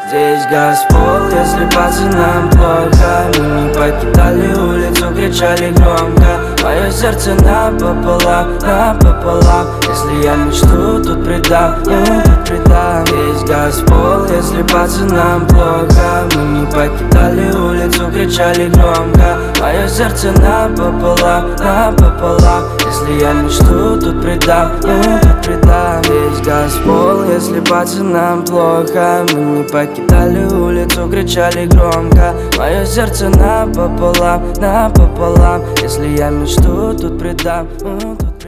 Здесь Господь, если пацанам плохо. Мы не покидали улицу, кричали громко. Мое сердце напополам, напополам. Если я мечту, тут предам, тут предам. Здесь Господь, если пацанам плохо. Мы не покидали улицу, кричали громко. Мое сердце напополам, напополам. Если я мечту, тут предам, тут предам. Здесь Господь, если пацанам плохо. Мы не покидали улицу, кричали громко. Мое сердце напополам, напополам. Если я мечту, тут предам, тут